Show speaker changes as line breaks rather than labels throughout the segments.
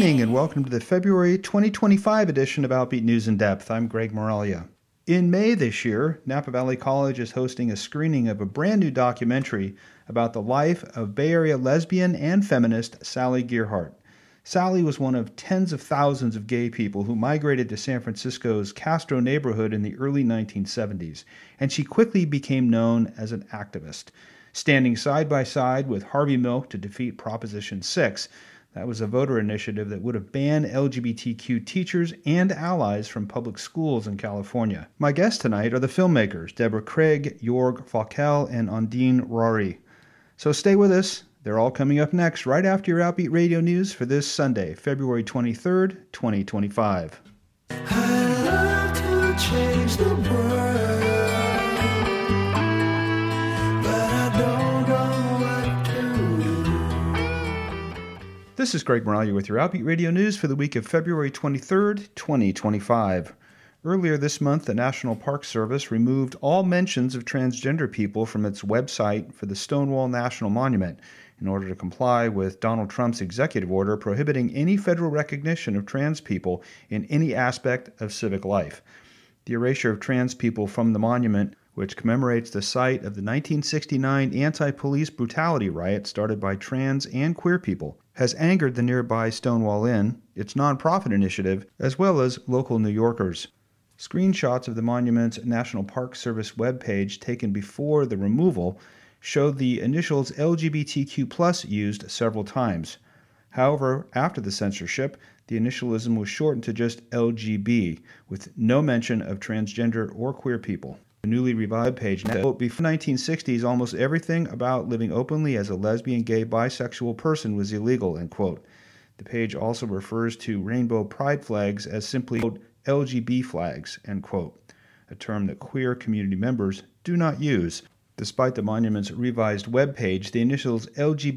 evening and welcome to the February 2025 edition of Outbeat News in Depth. I'm Greg Moralia. In May this year, Napa Valley College is hosting a screening of a brand new documentary about the life of Bay Area lesbian and feminist Sally Gearhart. Sally was one of tens of thousands of gay people who migrated to San Francisco's Castro neighborhood in the early 1970s, and she quickly became known as an activist. Standing side by side with Harvey Milk to defeat Proposition 6, that was a voter initiative that would have banned LGBTQ teachers and allies from public schools in California. My guests tonight are the filmmakers, Deborah Craig, Jorg Falkel, and Ondine Rari. So stay with us. They're all coming up next, right after your Outbeat Radio News for this Sunday, February 23rd, 2025.
I'd love to change the world, but I don't know what to do.
This is Greg Moralia with your Outbeat Radio News for the week of February 23rd, 2025. Earlier this month, the National Park Service removed all mentions of transgender people from its website for the Stonewall National Monument in order to comply with Donald Trump's executive order prohibiting any federal recognition of trans people in any aspect of civic life. The erasure of trans people from the monument, which commemorates the site of the 1969 anti-police brutality riot started by trans and queer people, has angered the nearby Stonewall Inn, its nonprofit initiative, as well as local New Yorkers. Screenshots of the monument's National Park Service webpage taken before the removal showed the initials LGBTQ+ used several times. However, after the censorship, the initialism was shortened to just LGB, with no mention of transgender or queer people. The newly revived page notes, before the 1960s, almost everything about living openly as a lesbian, gay, bisexual person was illegal, end quote. The page also refers to rainbow pride flags as simply, quote, LGB flags, end quote, a term that queer community members do not use. Despite the monument's revised webpage, the initials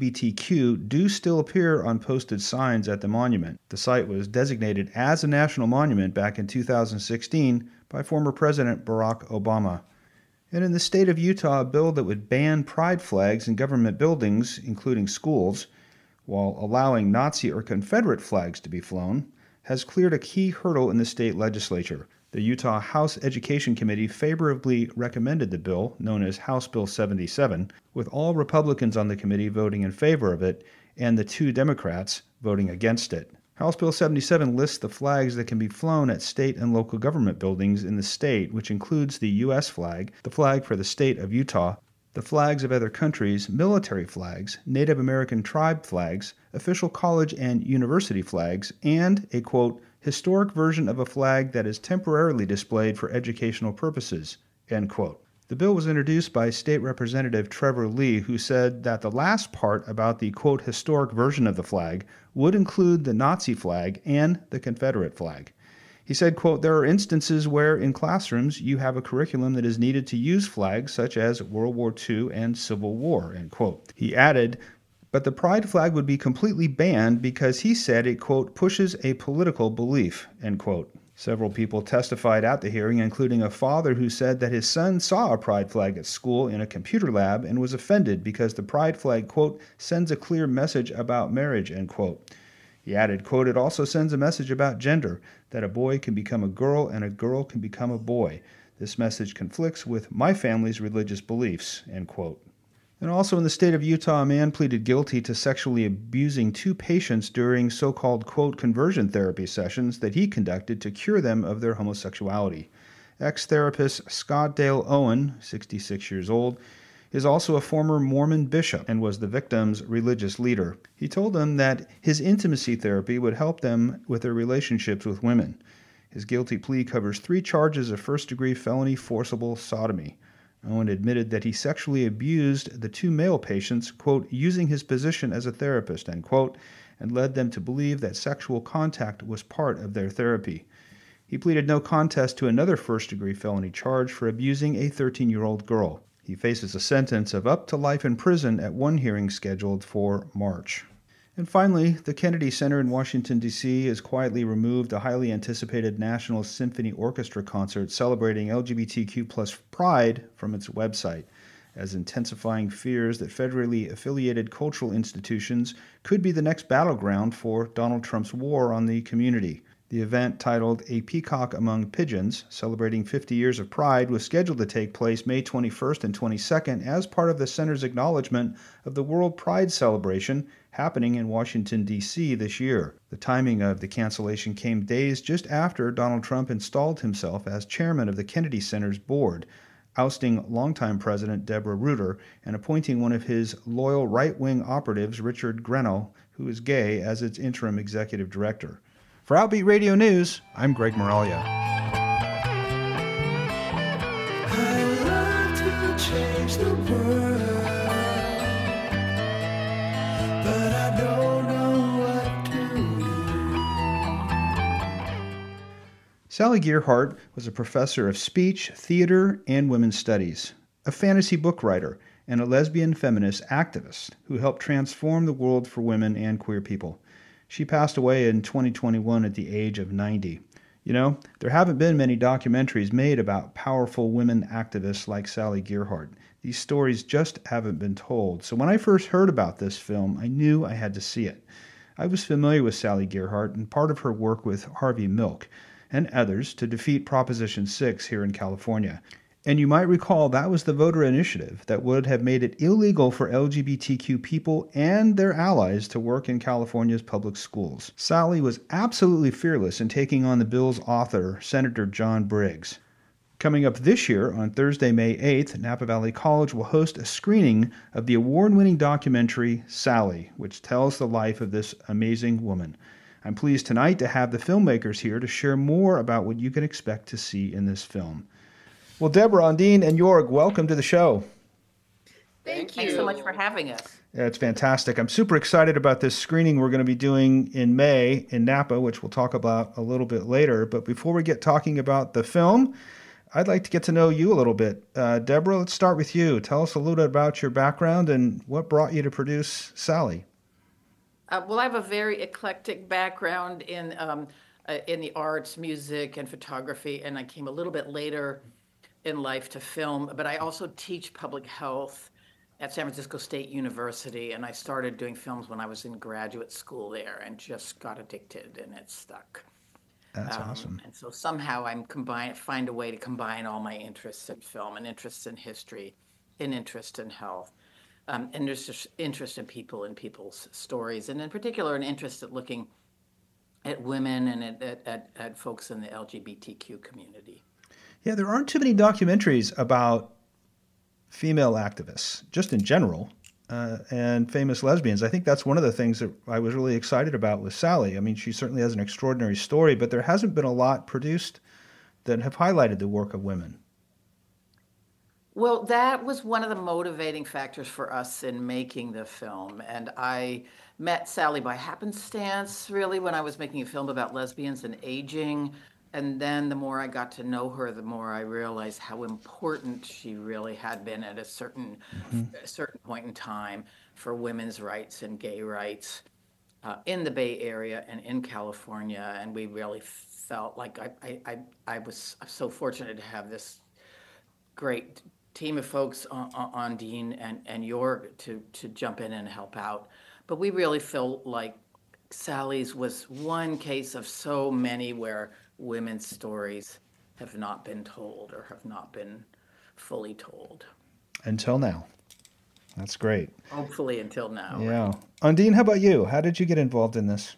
LGBTQ do still appear on posted signs at the monument. The site was designated as a national monument back in 2016 by former President Barack Obama. And in the state of Utah, a bill that would ban pride flags in government buildings, including schools, while allowing Nazi or Confederate flags to be flown, has cleared a key hurdle in the state legislature. The Utah House Education Committee favorably recommended the bill, known as House Bill 77, with all Republicans on the committee voting in favor of it and the 2 Democrats voting against it. House Bill 77 lists the flags that can be flown at state and local government buildings in the state, which includes the U.S. flag, the flag for the state of Utah, the flags of other countries, military flags, Native American tribe flags, official college and university flags, and a, quote, historic version of a flag that is temporarily displayed for educational purposes, end quote. The bill was introduced by State Representative Trevor Lee, who said that the last part about the, quote, historic version of the flag would include the Nazi flag and the Confederate flag. He said, quote, there are instances where in classrooms you have a curriculum that is needed to use flags such as World War II and Civil War, end quote. He added, but the pride flag would be completely banned because he said it, quote, pushes a political belief, end quote. Several people testified at the hearing, including a father who said that his son saw a pride flag at school in a computer lab and was offended because the pride flag, quote, sends a clear message about marriage, end quote. He added, quote, it also sends a message about gender, that a boy can become a girl and a girl can become a boy. This message conflicts with my family's religious beliefs, end quote. And also in the state of Utah, a man pleaded guilty to sexually abusing 2 patients during so-called, quote, conversion therapy sessions that he conducted to cure them of their homosexuality. Ex-therapist Scott Dale Owen, 66 years old, is also a former Mormon bishop and was the victim's religious leader. He told them that his intimacy therapy would help them with their relationships with women. His guilty plea covers 3 charges of first-degree felony forcible sodomy. Owen admitted that he sexually abused the 2 male patients, quote, using his position as a therapist, end quote, and led them to believe that sexual contact was part of their therapy. He pleaded no contest to another first-degree felony charge for abusing a 13-year-old girl. He faces a sentence of up to life in prison at one hearing scheduled for March. And finally, the Kennedy Center in Washington, D.C. has quietly removed a highly anticipated National Symphony Orchestra concert celebrating LGBTQ+ pride from its website. as intensifying fears that federally affiliated cultural institutions could be the next battleground for Donald Trump's war on the community. The event, titled A Peacock Among Pigeons, celebrating 50 years of Pride, was scheduled to take place May 21st and 22nd as part of the center's acknowledgement of the World Pride celebration happening in Washington, D.C. this year. The timing of the cancellation came days just after Donald Trump installed himself as chairman of the Kennedy Center's board, ousting longtime President Deborah Rutter and appointing one of his loyal right-wing operatives, Richard Grenell, who is gay, as its interim executive director. For Outbeat Radio News, I'm Greg Moralia.
I love to change the world, but I don't know what to do.
Sally Gearhart was a professor of speech, theater, and women's studies, a fantasy book writer, and a lesbian feminist activist who helped transform the world for women and queer people. She passed away in 2021 at the age of 90. You know, there haven't been many documentaries made about powerful women activists like Sally Gearhart. These stories just haven't been told. So when I first heard about this film, I knew I had to see it. I was familiar with Sally Gearhart and part of her work with Harvey Milk and others to defeat Proposition 6 here in California. And you might recall that was the voter initiative that would have made it illegal for LGBTQ people and their allies to work in California's public schools. Sally was absolutely fearless in taking on the bill's author, Senator John Briggs. Coming up this year, on Thursday, May 8th, Napa Valley College will host a screening of the award-winning documentary, Sally, which tells the life of this amazing woman. I'm pleased tonight to have the filmmakers here to share more about what you can expect to see in this film. Well, Deborah, Undine, and Jorg, welcome to the show.
Thank you so much for having us.
Yeah, it's fantastic. I'm super excited about this screening we're going to be doing in May in Napa, which we'll talk about a little bit later. But before we get talking about the film, I'd like to get to know you a little bit. Deborah, let's start with you. Tell us a little bit about your background and what brought you to produce Sally.
Well, I have a very eclectic background in the arts, music, and photography, and I came a little bit later in life to film, but I also teach public health at San Francisco State University, and I started doing films when I was in graduate school there and just got addicted, and it stuck.
That's awesome.
And so somehow find a way to combine all my interests in film and interests in history, and interest in health, and interest in people and people's stories, and in particular an interest at looking at women and at folks in the LGBTQ community.
Yeah, there aren't too many documentaries about female activists, just in general, and famous lesbians. I think that's one of the things that I was really excited about with Sally. I mean, she certainly has an extraordinary story, but there hasn't been a lot produced that have highlighted the work of women.
Well, that was one of the motivating factors for us in making the film. And I met Sally by happenstance, really, when I was making a film about lesbians and aging. And then the more I got to know her, the more I realized how important she really had been at a certain point in time for women's rights and gay rights in the Bay Area and in California. And we really felt like I was so fortunate to have this great team of folks on Dean and Jorg to jump in and help out. But we really felt like Sally's was one case of so many where women's stories have not been told or have not been fully told.
Until now. That's great.
Hopefully until now.
Yeah.
Right?
Undine, how about you? How did you get involved in this?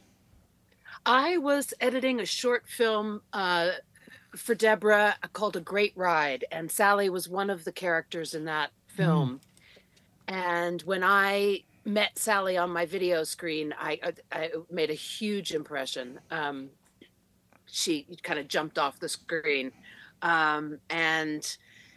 I was editing a short film for Deborah called A Great Ride, and Sally was one of the characters in that film. And when I met Sally on my video screen, I made a huge impression. She kind of jumped off the screen, and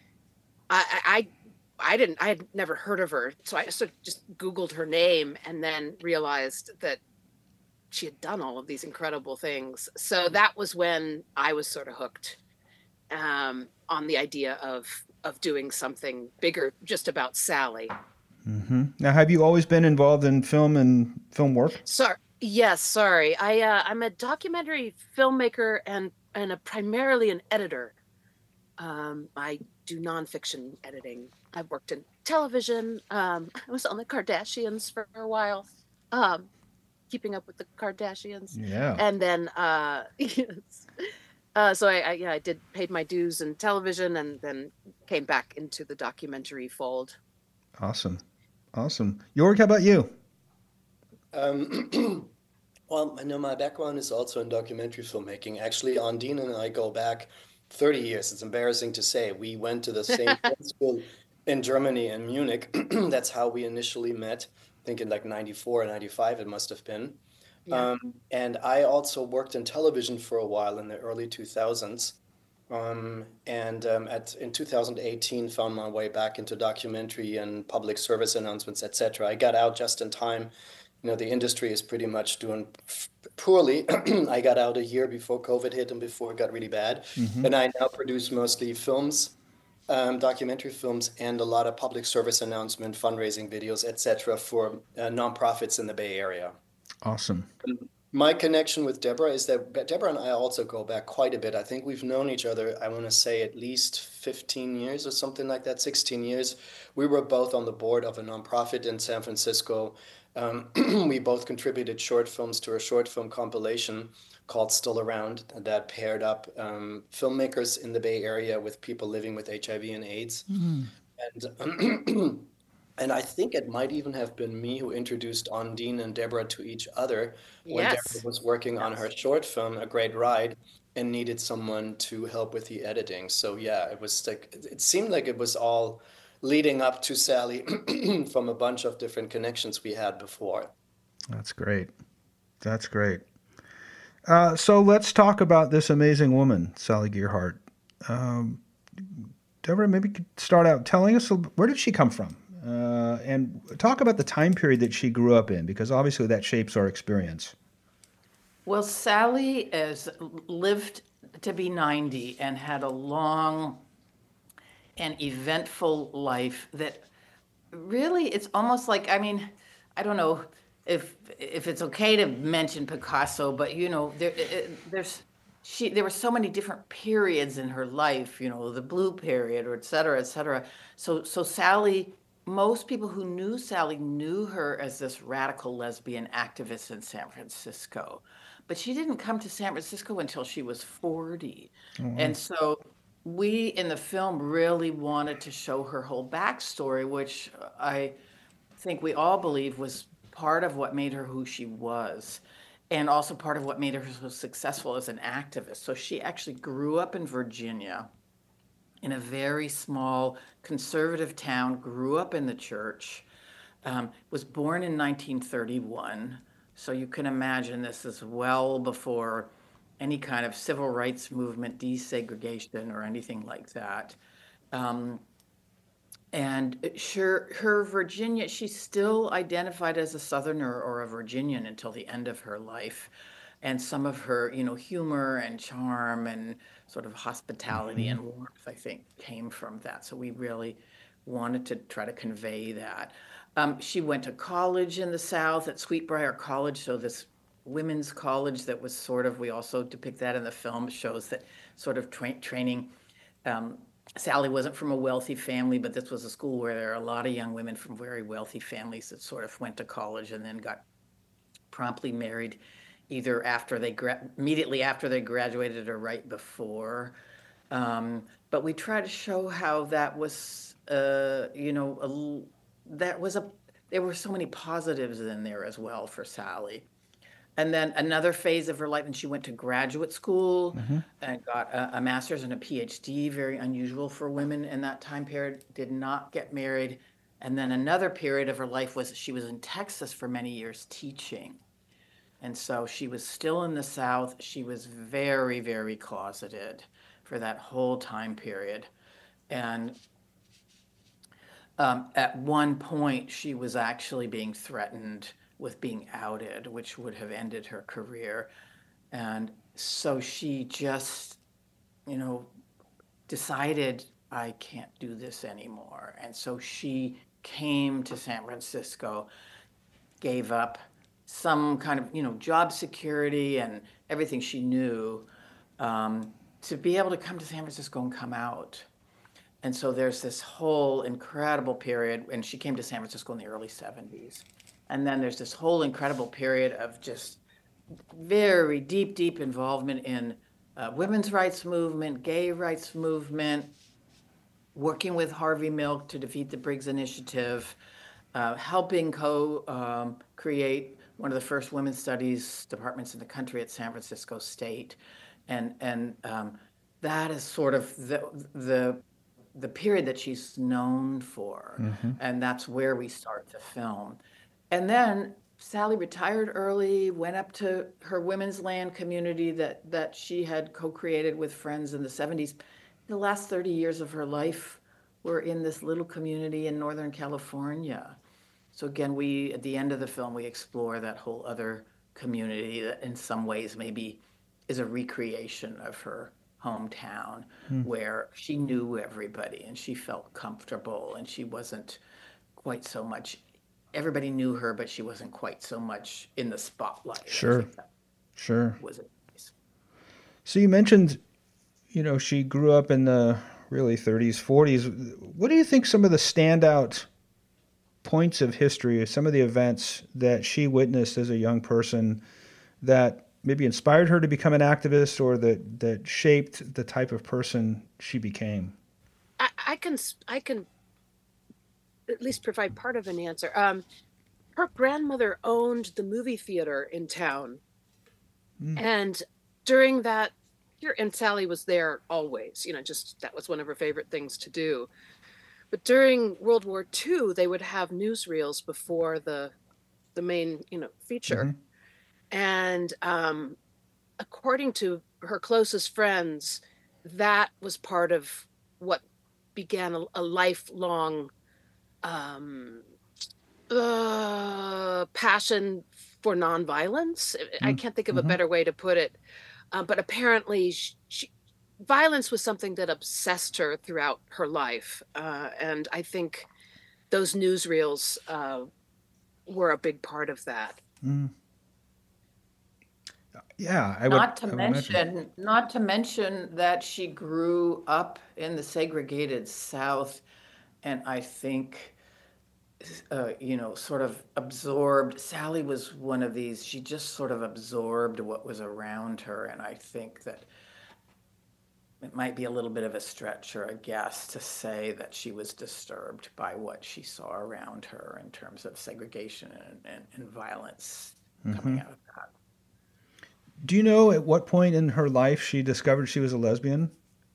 I had never heard of her, so I sort of just Googled her name and then realized that she had done all of these incredible things. So that was when I was sort of hooked on the idea of doing something bigger just about Sally.
Mm-hmm. Now, have you always been involved in film and film work?
Yes, sorry. I'm a documentary filmmaker and primarily an editor. I do nonfiction editing. I've worked in television. I was on the Kardashians for a while, um, keeping up with the Kardashians,
Yeah.
and then yes. So yeah, I did paid my dues in television, and then came back into the documentary fold.
Awesome. Awesome. Jorg, how about you?
Um, well, I know my background is also in documentary filmmaking. Actually, Ondine and I go back 30 years. It's embarrassing to say. We went to the same film school in Germany, in Munich. That's how we initially met. I think in like 94 or 95 it must have been.
Yeah.
And I also worked in television for a while in the early 2000s. And in 2018 found my way back into documentary and public service announcements, etc. I got out just in time. You know, the industry is pretty much doing poorly. I got out a year before COVID hit and before it got really bad.
Hmm.
And I now produce mostly films, documentary films, and a lot of public service announcement, fundraising videos, etc. for nonprofits in the Bay Area.
Awesome.
My connection with Deborah is that Deborah and I also go back quite a bit. I think we've known each other, I want to say at least 15 years or something like that, 16 years. We were both on the board of a nonprofit in San Francisco. We both contributed short films to a short film compilation called Still Around that paired up filmmakers in the Bay Area with people living with HIV and AIDS.
Mm.
And and I think it might even have been me who introduced Ondine and Deborah to each other when Deborah
Yes.
was working on her
Yes.
short film, A Great Ride, and needed someone to help with the editing. So yeah, it was like it seemed like it was all leading up to Sally from a bunch of different connections we had before.
That's great. That's great. So let's talk about this amazing woman, Sally Gearhart. Um, Deborah, maybe you could start out telling us where did she come from, and talk about the time period that she grew up in, because obviously that shapes our experience.
Well, Sally has lived to be 90 and had a long and eventful life that really it's almost like, I mean, I don't know if it's okay to mention Picasso, but there were so many different periods in her life, the blue period or et cetera, et cetera. So Sally, most people who knew Sally knew her as this radical lesbian activist in San Francisco. But she didn't come to San Francisco until she was 40.
Oh, wow.
And so we in the film really wanted to show her whole backstory, which I think we all believe was part of what made her who she was, and also part of what made her so successful as an activist. So she actually grew up in Virginia in a very small conservative town, grew up in the church, was born in 1931. So you can imagine this is well before any kind of civil rights movement, desegregation, or anything like that. Um, and sure, her Virginia, she still identified as a Southerner or a Virginian until the end of her life. And some of her, humor and charm and sort of hospitality
Hmm.
and warmth, I think, came from that. So we really wanted to try to convey that. She went to college in the South at Sweetbriar College. So this women's college that was sort of, we also depict that in the film, shows that sort of training. Um, Sally wasn't from a wealthy family, but this was a school where there are a lot of young women from very wealthy families that sort of went to college and then got promptly married either immediately after they graduated or right before. But we try to show how that was, that was there were so many positives in there as well for Sally. And then another phase of her life, and she went to graduate school
Hmm.
and got a master's and a PhD, very unusual for women in that time period, did not get married. And then another period of her life was she was in Texas for many years teaching. And so she was still in the South. She was very, very closeted for that whole time period. And at one point, she was actually being threatened with being outed, which would have ended her career. And so she just, you know, decided, I can't do this anymore. And so she came to San Francisco, gave up some kind of, job security and everything she knew, to be able to come to San Francisco and come out. And so there's this whole incredible period, and she came to San Francisco in the early 70s. And then there's this whole incredible period of just very deep involvement in women's rights movement, gay rights movement, working with Harvey Milk to defeat the Briggs Initiative, helping create one of the first women's studies departments in the country at San Francisco State. And that is sort of the period that she's known for. And that's where we start the film. And then Sally retired early, went up to her women's land community that she had co-created with friends in the 70s. The last 30 years of her life were in this little community in Northern California. So again, at the end of the film, we explore that whole other community that in some ways maybe is a recreation of her hometown, where she knew everybody and she felt comfortable, and she wasn't quite so much, everybody knew her, but she wasn't quite so much in the spotlight.
Sure.
Was it nice.
So you mentioned, she grew up in the really 30s, 40s. What do you think some of the standout points of history, some of the events that she witnessed as a young person that maybe inspired her to become an activist, or that shaped the type of person she became?
I can at least provide part of an answer. Her grandmother owned the movie theater in town. And during that year, and Sally was there always, just that was one of her favorite things to do. But during World War II, they would have newsreels before the main, feature. And according to her closest friends, that was part of what began a lifelong passion for nonviolence. I can't think of a better way to put it. But apparently violence was something that obsessed her throughout her life. And I think those newsreels were a big part of that.
Yeah,
Not to mention that she grew up in the segregated South, and I think, sort of absorbed. Sally was one of these. She just sort of absorbed what was around her, and I think that it might be a little bit of a stretch or a guess to say that she was disturbed by what she saw around her in terms of segregation and violence coming out of that.
Do you know at what point in her life she discovered she was a lesbian?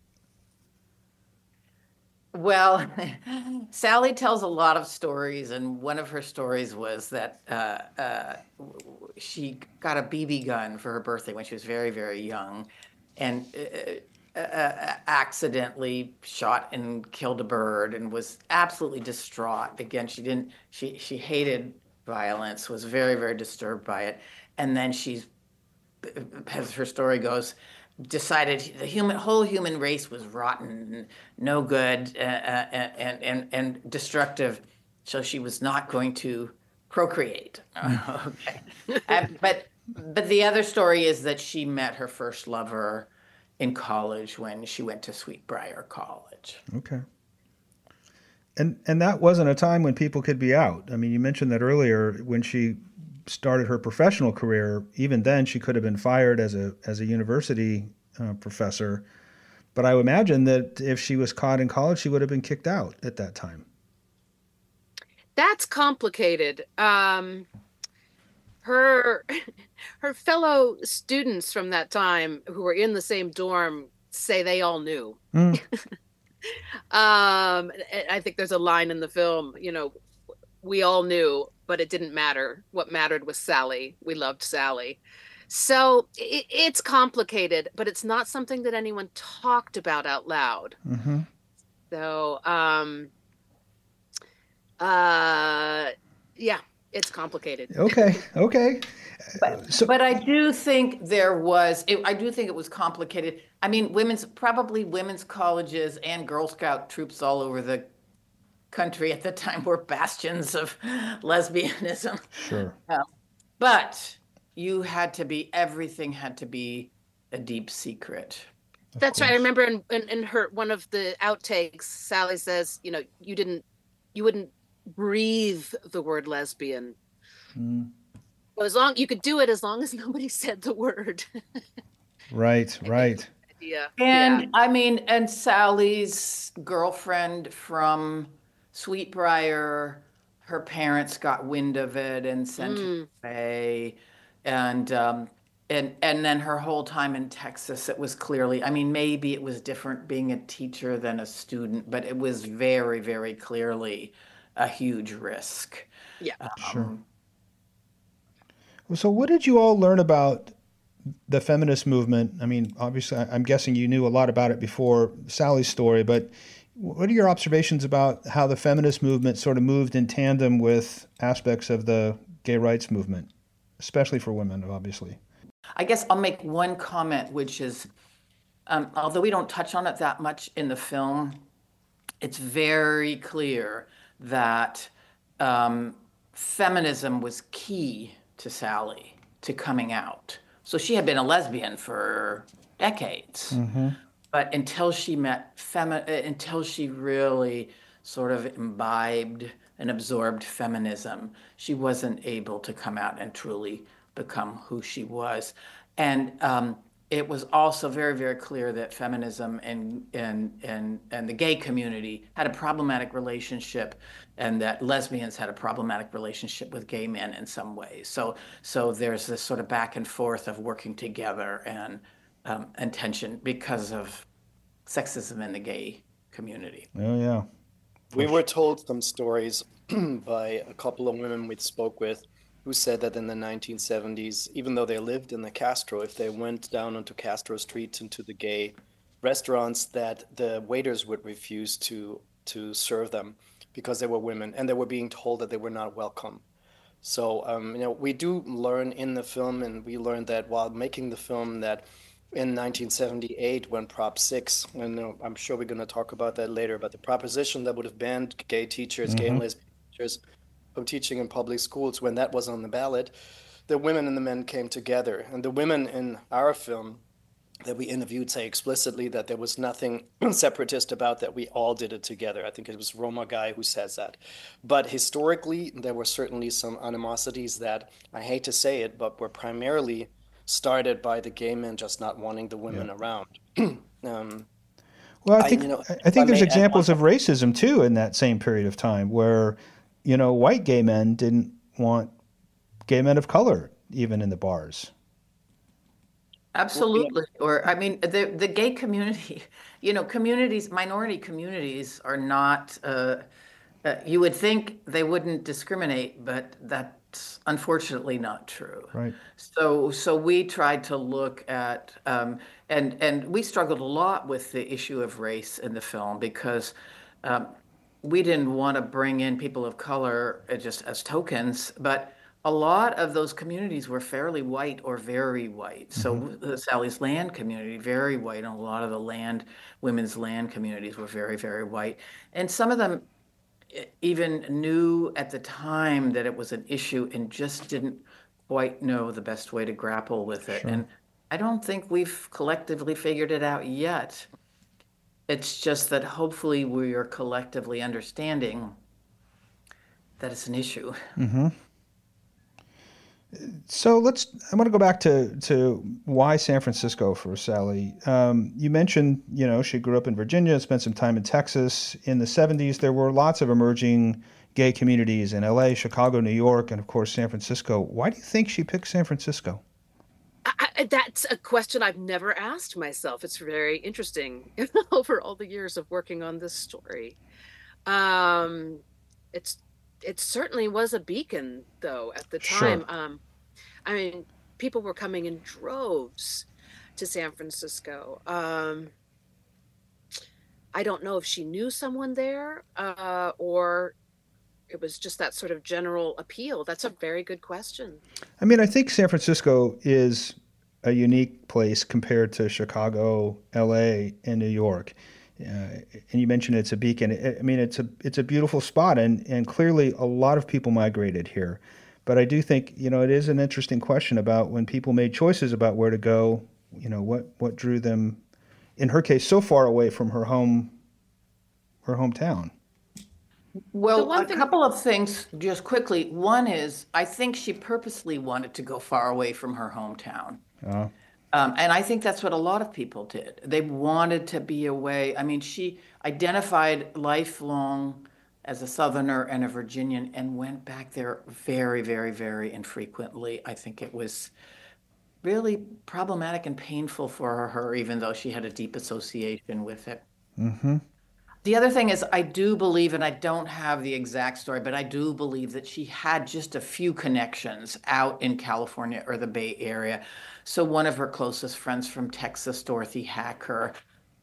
Well, Sally tells a lot of stories, and one of her stories was that she got a BB gun for her birthday when she was very, very young, and accidentally shot and killed a bird, and was absolutely distraught. Again, she hated violence, was very, very disturbed by it, and then she's, as her story goes, decided the whole human race was rotten and no good and destructive, so she was not going to procreate. Okay. But the other story is that she met her first lover in college when she went to Sweetbriar College.
Okay. And that wasn't a time when people could be out. I mean, you mentioned that earlier when she started her professional career. Even then, she could have been fired as a university professor. But I would imagine that if she was caught in college, she would have been kicked out at that time.
That's complicated. Her fellow students from that time who were in the same dorm say they all knew. I think there's a line in the film, we all knew, but it didn't matter. What mattered was Sally. We loved Sally. So it's complicated, but it's not something that anyone talked about out loud. So, yeah, it's complicated.
Okay.
But I do think it was complicated. I mean, women's colleges and Girl Scout troops all over the country at the time were bastions of lesbianism.
Sure.
But everything had to be a deep secret.
of
That's right. I
course.
remember in her one of the outtakes, Sally says, you wouldn't breathe the word lesbian.
Mm.
Well, as long you could do it as long as nobody said the word.
Right,
I think
right.
idea. Yeah.
And I mean, and Sally's girlfriend from Sweetbriar, her parents got wind of it and sent her
Mm.
away. And and then her whole time in Texas, it was clearly, I mean, maybe it was different being a teacher than a student, but it was very, very clearly a huge risk.
Yeah.
Sure.
Um,
Well, so what did you all learn about the feminist movement? I mean, obviously, I'm guessing you knew a lot about it before Sally's story, but what are your observations about how the feminist movement sort of moved in tandem with aspects of the gay rights movement, especially for women, obviously?
I guess I'll make one comment, which is, although we don't touch on it that much in the film, it's very clear that um, feminism was key to Sally to coming out. So she had been a lesbian for decades,
Mm-hmm.
but until she really sort of imbibed and absorbed feminism, she wasn't able to come out and truly become who she was. And it was also very, very clear that feminism and the gay community had a problematic relationship, and that lesbians had a problematic relationship with gay men in some ways. So there's this sort of back and forth of working together and tension because of sexism in the gay community.
Oh, yeah.
We were told some stories by a couple of women we spoke with who said that in the 1970s, even though they lived in the Castro, if they went down onto Castro Street into the gay restaurants, that the waiters would refuse to serve them because they were women and they were being told that they were not welcome. So, we do learn in the film, and we learned that while making the film, that in 1978, when Prop 6, and I'm sure we're going to talk about that later, but the proposition that would have banned gay teachers, gay and
Mm-hmm.
lesbian teachers from teaching in public schools, when that was on the ballot, the women and the men came together. And the women in our film that we interviewed say explicitly that there was nothing separatist about that. We all did it together. I think it was Roma Guy who says that. But historically, there were certainly some animosities that, I hate to say it, but were primarily started by the gay men just not wanting the
Yeah.
women around. um,
Well, I
I,
think
you know,
I
if I
think there's
may add one
examples of racism too in that same period of time where, white gay men didn't want gay men of color even in the bars.
more.
Absolutely. Or, I mean, the gay community, communities, minority communities are not, you would think they wouldn't discriminate, but that's unfortunately not true.
Right.
So we tried to look at, and we struggled a lot with the issue of race in the film because um, we didn't want to bring in people of color just as tokens, but a lot of those communities were fairly white or very white. So
Mm-hmm.
the Sally's Land community, very white, and a lot of the women's land communities were very, very white. And some of them even knew at the time that it was an issue and just didn't quite know the best way to grapple with it.
Sure.
And I don't think we've collectively figured it out yet. It's just that hopefully we are collectively understanding that it's an issue.
Mm-hmm. So I want to go back to why San Francisco for Sally. You mentioned, she grew up in Virginia, spent some time in Texas. In the 70s, there were lots of emerging gay communities in LA, Chicago, New York, and of course, San Francisco. Why do you think she picked San Francisco?
That's a question I've never asked myself. It's very interesting over all the years of working on this story. Um, it's it certainly was a beacon, though, at the time.
Sure.
I mean, people were coming in droves to San Francisco. I don't know if she knew someone there, or it was just that sort of general appeal. That's a very good question.
I mean, I think San Francisco is a unique place compared to Chicago, LA, and New York. And you mentioned it's a beacon. I mean, it's a beautiful spot, and clearly a lot of people migrated here. But I do think, it is an interesting question about when people made choices about where to go, what drew them in her case, so far away from her hometown.
Well, a couple of things just quickly. One is, I think she purposely wanted to go far away from her hometown.
Uh,
And I think that's what a lot of people did. They wanted to be away. I mean, she identified lifelong as a Southerner and a Virginian and went back there very, very, very infrequently. I think it was really problematic and painful for her, even though she had a deep association with it.
mm-hmm.
The other thing is, I do believe, and I don't have the exact story, but I do believe that she had just a few connections out in California or the Bay Area. So one of her closest friends from Texas, Dorothy Hacker,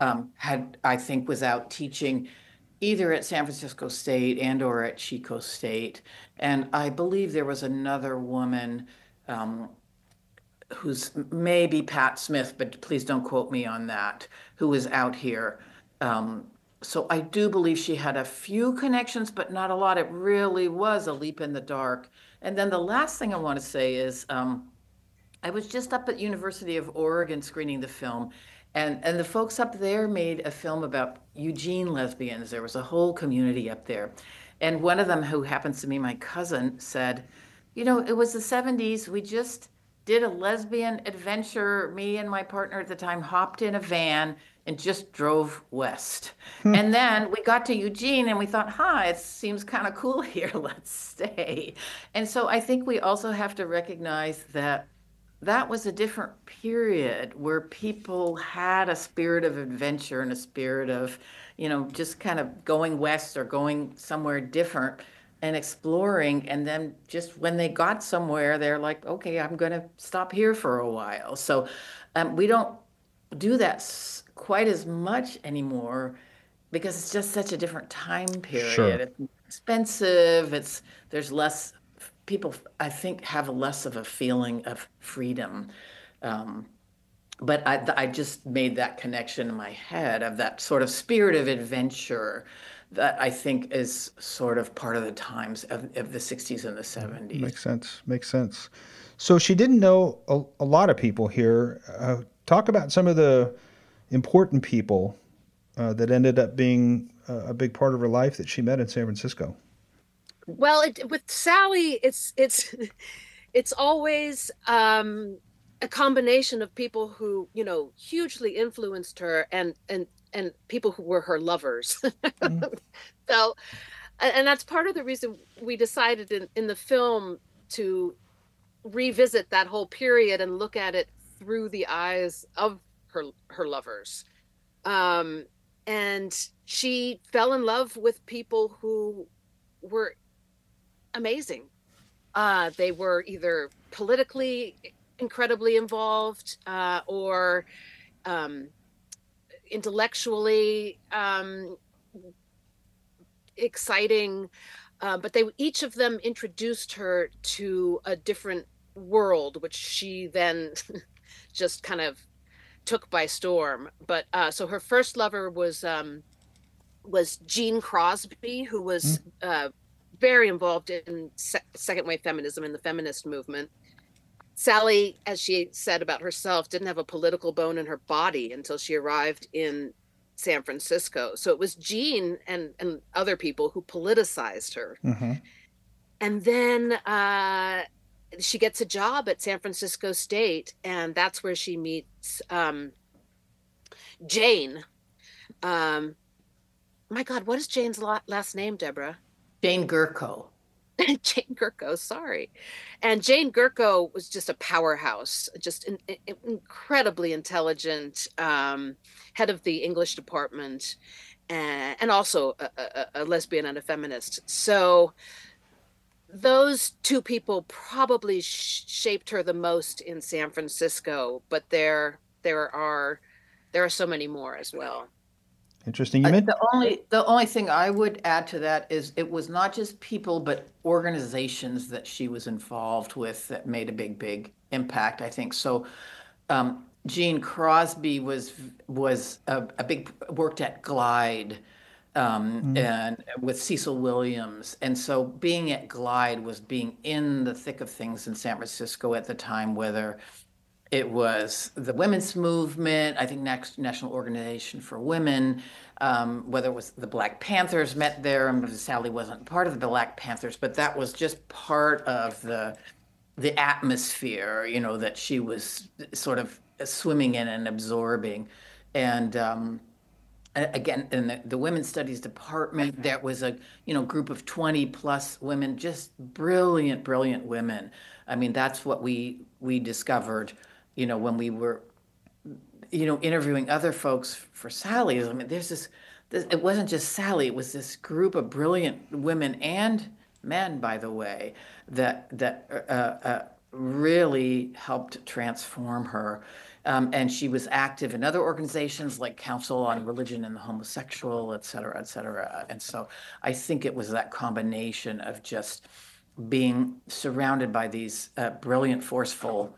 I think, was out teaching either at San Francisco State and or at Chico State. And I believe there was another woman um, who's maybe Pat Smith, but please don't quote me on that, who was out here. Um, so I do believe she had a few connections, but not a lot. It really was a leap in the dark. And then the last thing I want to say is I was just up at University of Oregon screening the film, and the folks up there made a film about Eugene lesbians. There was a whole community up there. And one of them, who happens to be my cousin, said, you know, it was the 70s. We just did a lesbian adventure. Me and my partner at the time hopped in a van and just drove west. And then we got to Eugene and we thought, it seems kind of cool here. Let's stay. And so I think we also have to recognize that that was a different period where people had a spirit of adventure and a spirit of, you know, just kind of going west or going somewhere different and exploring. And then just when they got somewhere, they're like, okay, I'm going to stop here for a while. So we don't do that quite as much anymore because it's just such a different time period.
Sure.
It's expensive. There's less people, I think, have less of a feeling of freedom. But I just made that connection in my head of that sort of spirit of adventure that I think is sort of part of the times of the 60s and the 70s.
Makes sense. So she didn't know a lot of people here. Talk about some of the important people that ended up being a big part of her life that she met in San Francisco.
Well, with Sally, it's always a combination of people who, you know, hugely influenced her and people who were her lovers. So, and that's part of the reason we decided in the film to revisit that whole period and look at it through the eyes of her lovers. And she fell in love with people who were amazing. They were either politically incredibly involved or intellectually exciting, but each of them introduced her to a different world, which she then just kind of took by storm. But so her first lover was Gene Crosby, who was very involved in second wave feminism and the feminist movement. Sally, as she said about herself, didn't have a political bone in her body until she arrived in San Francisco. So it was Gene and other people who politicized her.
Mm-hmm.
And then she gets a job at San Francisco State, and that's where she meets Jane. My God, what is Jane's last name, Deborah?
Jane Gurko.
Jane Gurko, sorry. And Jane Gurko was just a powerhouse, just incredibly intelligent, head of the English department, and also a lesbian and a feminist. So those two people probably shaped her the most in San Francisco, but there are so many more as well.
Interesting.
The only thing I would add to that is it was not just people, but organizations that she was involved with that made a big impact, I think. So Gene Crosby was a big, worked at Glide and with Cecil Williams. And so being at Glide was being in the thick of things in San Francisco at the time, whether it was the women's movement, I think National Organization for Women, whether it was the Black Panthers met there, and Sally wasn't part of the Black Panthers, but that was just part of the atmosphere, that she was sort of swimming in and absorbing. And again, in the women's studies department, there was a group of 20 plus women, just brilliant, brilliant women. I mean, that's what we discovered, when we were, interviewing other folks for Sally. I mean, there's this, it wasn't just Sally, it was this group of brilliant women and men, by the way, that really helped transform her. And she was active in other organizations like Council on Religion and the Homosexual, et cetera, et cetera. And so I think it was that combination of just being surrounded by these brilliant, forceful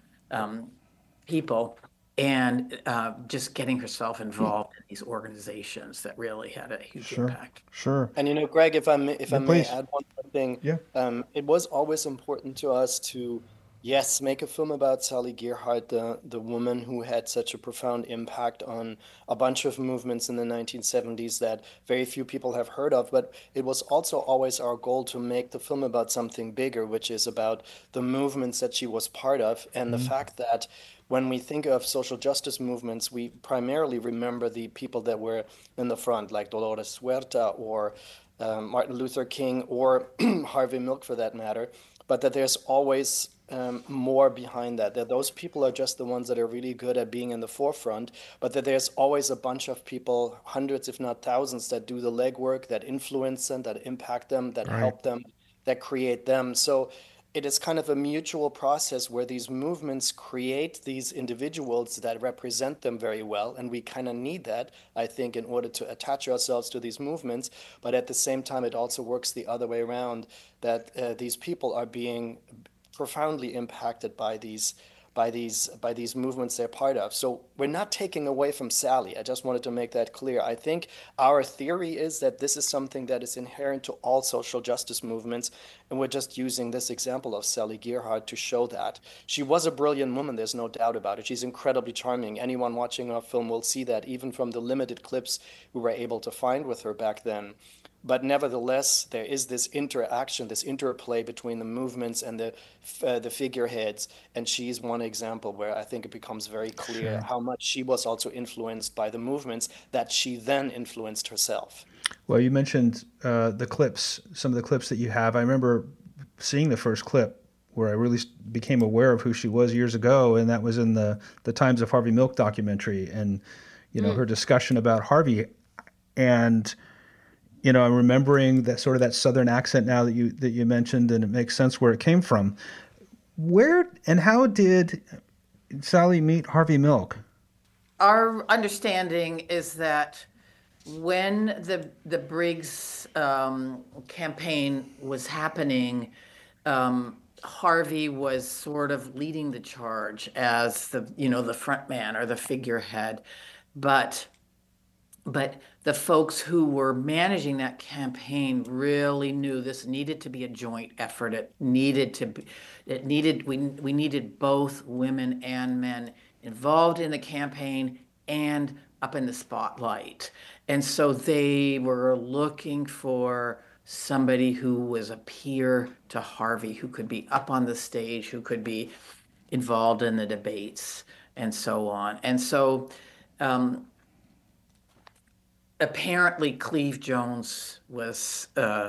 people and just getting herself involved in these organizations that really had a huge
Sure,
impact.
sure.
And Greg, if I may
Yeah, please.
add one more thing,
Yeah,
it was always important to us to, yes, make a film about Sally Gerhardt, the woman who had such a profound impact on a bunch of movements in the 1970s that very few people have heard of. But it was also always our goal to make the film about something bigger, which is about the movements that she was part of, and the fact that when we think of social justice movements, we primarily remember the people that were in the front, like Dolores Huerta or Martin Luther King or Harvey Milk for that matter, but that there's always more behind that, that those people are just the ones that are really good at being in the forefront, but that there's always a bunch of people, hundreds if not thousands, that do the legwork, that influence them, that impact them, that
right.
help them, that create them. So it is kind of a mutual process where these movements create these individuals that represent them very well. And we kind of need that, I think, in order to attach ourselves to these movements. But at the same time, it also works the other way around, that these people are being profoundly impacted by these movements they're part of. So we're not taking away from Sally. I just wanted to make that clear. I think our theory is that this is something that is inherent to all social justice movements, and we're just using this example of Sally Gerhardt to show that. She was a brilliant woman, there's no doubt about it. She's incredibly charming. Anyone watching our film will see that, even from the limited clips we were able to find with her back then. But nevertheless, there is this interaction, this interplay between the movements and the figureheads, and she's one example where I think it becomes very clear
Sure.
how much she was also influenced by the movements that she then influenced herself.
Well, you mentioned the clips, some of the clips that you have. I remember seeing the first clip where I really became aware of who she was years ago, and that was in the Times of Harvey Milk documentary, and her discussion about Harvey. And I'm remembering that sort of that Southern accent now that you mentioned, and it makes sense where it came from. Where and how did Sally meet Harvey Milk?
Our understanding is that when the Briggs campaign was happening, Harvey was sort of leading the charge as the front man or the figurehead, but the folks who were managing that campaign really knew this needed to be a joint effort. We needed both women and men involved in the campaign and up in the spotlight. And so they were looking for somebody who was a peer to Harvey, who could be up on the stage, who could be involved in the debates and so on. And so apparently Cleve Jones was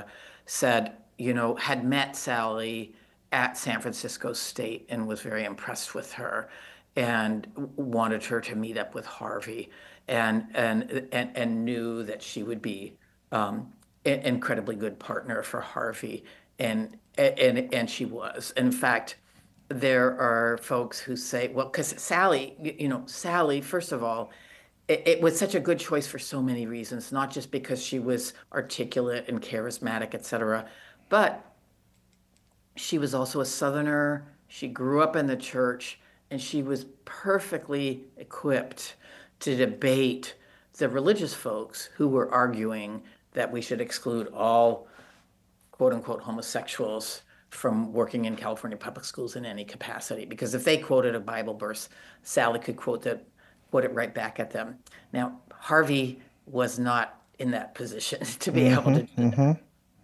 had met Sally at San Francisco State and was very impressed with her and wanted her to meet up with Harvey and knew that she would be an incredibly good partner for Harvey and she was. In fact, there are folks who say, well, because Sally, first of all, it was such a good choice for so many reasons, not just because she was articulate and charismatic, et cetera, but she was also a Southerner. She grew up in the church, and she was perfectly equipped to debate the religious folks who were arguing that we should exclude all quote unquote homosexuals from working in California public schools in any capacity, because if they quoted a Bible verse, Sally could quote it right back at them. Now, Harvey was not in that position to be able to do that.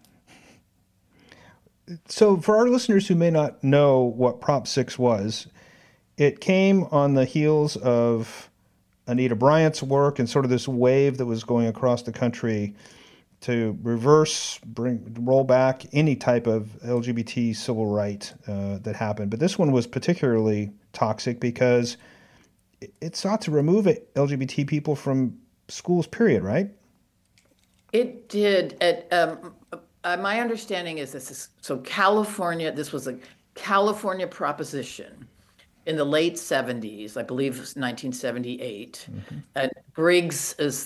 So, for our listeners who may not know what Prop 6 was, it came on the heels of Anita Bryant's work and sort of this wave that was going across the country to roll back any type of LGBT civil right that happened. But this one was particularly toxic because it sought to remove LGBT people from schools, period, right?
It did. My understanding is California, this was a California proposition in the late 70s, I believe it was 1978. And Briggs is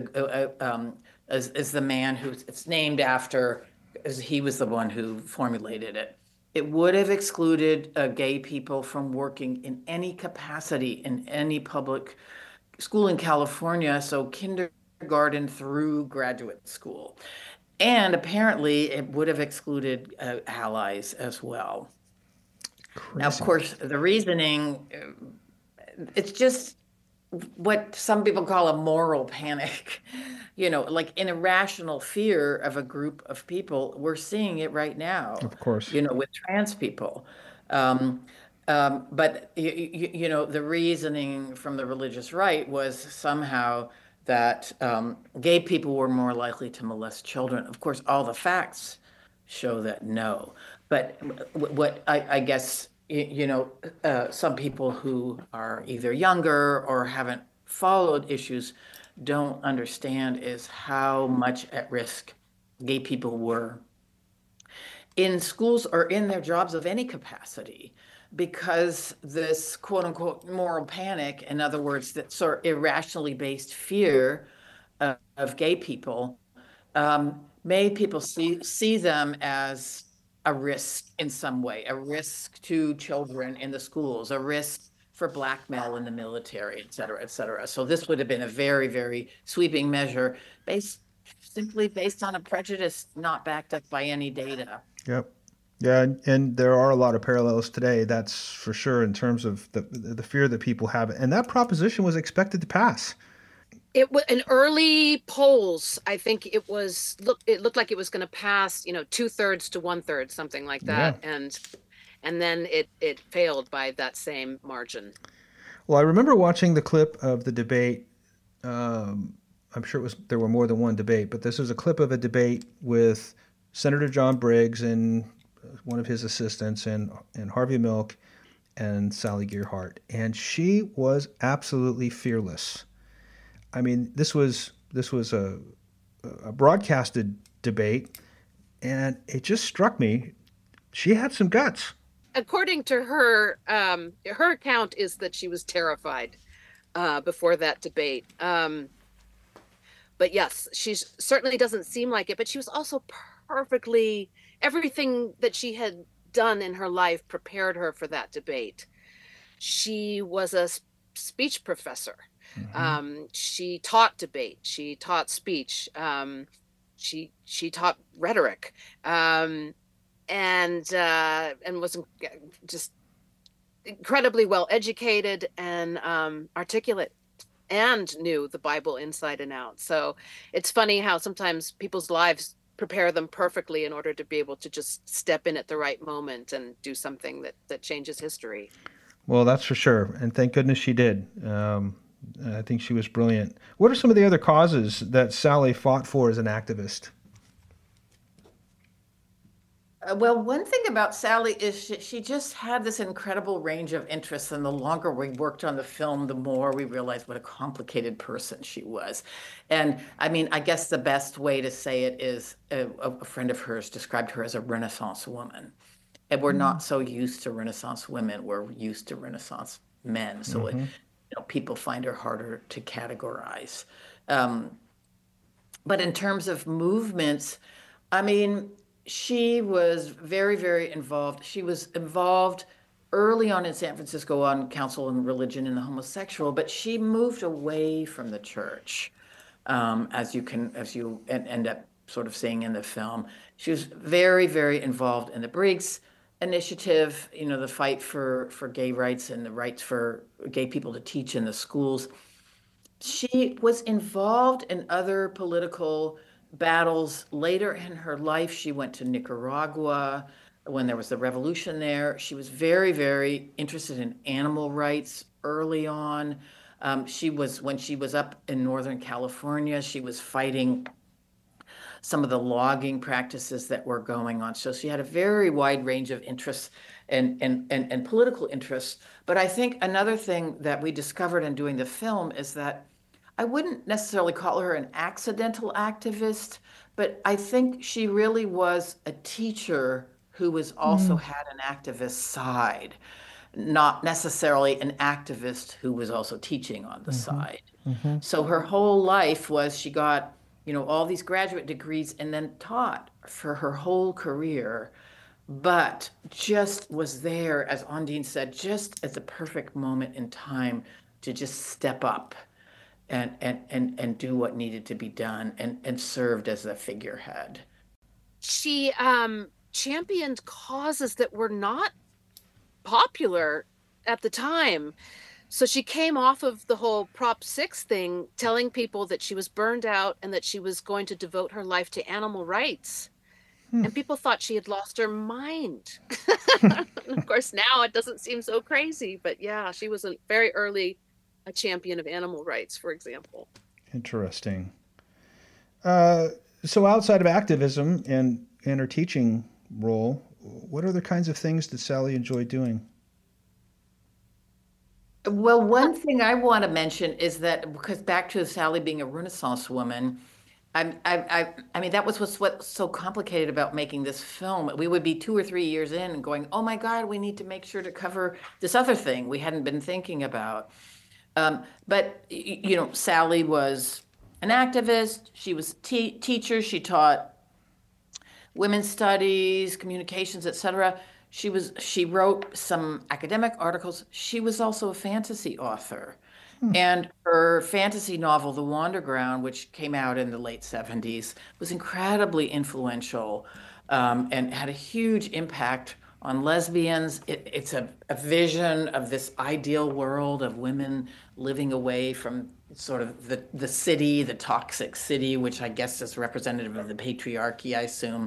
the man who it's named after, as he was the one who formulated it. It would have excluded gay people from working in any capacity in any public school in California, so kindergarten through graduate school. And apparently it would have excluded allies as well. Crazy. Now, of course, the reasoning, it's just what some people call a moral panic, like an irrational fear of a group of people. We're seeing it right now,
of course,
with trans people. But, the reasoning from the religious right was somehow that gay people were more likely to molest children. Of course, all the facts show that no. But what I guess, some people who are either younger or haven't followed issues don't understand is how much at risk gay people were in schools or in their jobs of any capacity, because this quote unquote moral panic, in other words, that sort of irrationally based fear of gay people, made people see them as a risk in some way, a risk to children in the schools, a risk for blackmail in the military, et cetera, et cetera. So this would have been a very, very sweeping measure simply based on a prejudice not backed up by any data.
Yep. Yeah, and there are a lot of parallels today, that's for sure, in terms of the fear that people have. And that proposition was expected to pass.
It was in early polls. I think it looked like it was going to pass, 2/3 to 1/3, something like that. Yeah. And then it failed by that same margin.
Well, I remember watching the clip of the debate. I'm sure there were more than one debate, but this was a clip of a debate with Senator John Briggs and one of his assistants and Harvey Milk and Sally Gearhart. And she was absolutely fearless. I mean, this was a broadcasted debate, and it just struck me. She had some guts.
According to her, her account is that she was terrified before that debate. But yes, she certainly doesn't seem like it. But she was also perfectly, everything that she had done in her life prepared her for that debate. She was a speech professor. Mm-hmm. She taught debate. She taught speech. She taught rhetoric, and was just incredibly well educated and articulate, and knew the Bible inside and out. So it's funny how sometimes people's lives prepare them perfectly in order to be able to just step in at the right moment and do something that changes history.
Well, that's for sure. And thank goodness she did. I think she was brilliant. What are some of the other causes that Sally fought for as an activist?
Well, one thing about Sally is she just had this incredible range of interests, and the longer we worked on the film, the more we realized what a complicated person she was. And I mean, I guess the best way to say it is a friend of hers described her as a Renaissance woman. And we're not so used to Renaissance women, we're used to Renaissance men. So people find her harder to categorize. But in terms of movements, I mean, she was very, very involved. She was involved early on in San Francisco on Council on Religion and the Homosexual, but she moved away from the church, as you end up sort of seeing in the film. She was very, very involved in the Briggs initiative, the fight for gay rights and the rights for gay people to teach in the schools. She was involved in other political battles later in her life. She went to Nicaragua when there was the revolution there. She was very, very interested in animal rights early on. When she was up in Northern California, she was fighting some of the logging practices that were going on. So she had a very wide range of interests and political interests. But I think another thing that we discovered in doing the film is that I wouldn't necessarily call her an accidental activist, but I think she really was a teacher who was also had an activist side, not necessarily an activist who was also teaching on the side. So her whole life was she got, all these graduate degrees and then taught for her whole career, but just was there, as Ondine said, just at the perfect moment in time to just step up and do what needed to be done and served as a figurehead.
She championed causes that were not popular at the time. So she came off of the whole Prop 6 thing, telling people that she was burned out and that she was going to devote her life to animal rights. And people thought she had lost her mind. And of course, now it doesn't seem so crazy. But yeah, she was very early a champion of animal rights, for example.
Interesting. So outside of activism and her teaching role, what other kinds of things did Sally enjoy doing?
Well, one thing I want to mention is that, because back to Sally being a Renaissance woman, I mean, that was what's so complicated about making this film. We would be 2 or 3 years in and going, oh my God, we need to make sure to cover this other thing we hadn't been thinking about. But Sally was an activist. She was a teacher. She taught women's studies, communications, etc. She wrote some academic articles. She was also a fantasy author. And her fantasy novel, The Wanderground, which came out in the late 70s, was incredibly influential, and had a huge impact on lesbians. It's a vision of this ideal world of women living away from sort of the city, the toxic city, which I guess is representative of the patriarchy, I assume.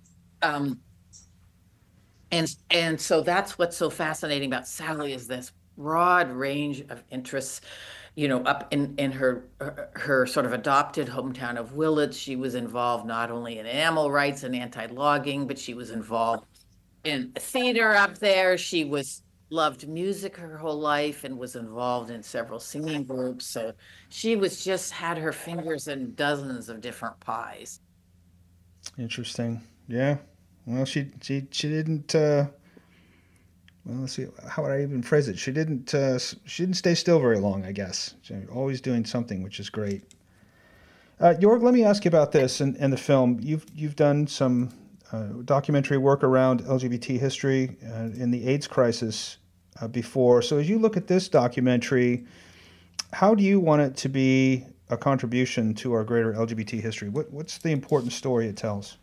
And so that's what's so fascinating about Sally, is this broad range of interests. Up in her sort of adopted hometown of Willits, she was involved not only in animal rights and anti-logging, but she was involved in theater up there. She loved music her whole life and was involved in several singing groups. So she had her fingers in dozens of different pies.
Interesting. Yeah. Well, she didn't. Well, let's see. How would I even phrase it? She didn't stay still very long, I guess. She was always doing something, which is great. Jorg, let me ask you about this and the film. You've done some documentary work around LGBT history in the AIDS crisis before. So as you look at this documentary, how do you want it to be a contribution to our greater LGBT history? What's the important story it tells?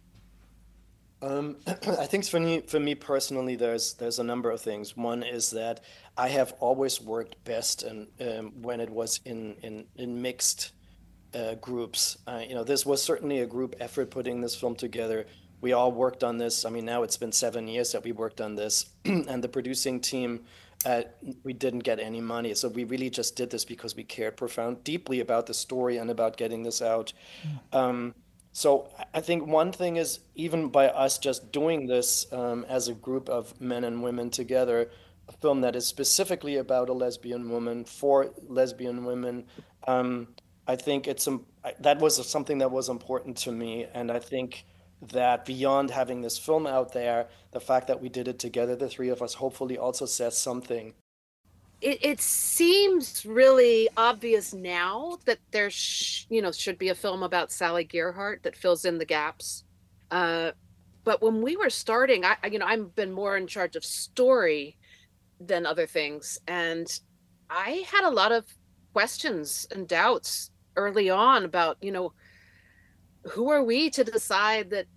I think for me personally, there's a number of things. One is that I have always worked best when it was in mixed groups. This was certainly a group effort putting this film together. We all worked on this. I mean, now it's been 7 years that we worked on this, and the producing team, we didn't get any money. So we really just did this because we cared deeply about the story and about getting this out. So I think one thing is, even by us just doing this as a group of men and women together, a film that is specifically about a lesbian woman for lesbian women, I think that was something that was important to me. And I think that beyond having this film out there, the fact that we did it together, the three of us, hopefully also says something.
It seems really obvious now that there should be a film about Sally Gearhart that fills in the gaps. But when we were starting, I've been more in charge of story than other things, and I had a lot of questions and doubts early on about, who are we to decide that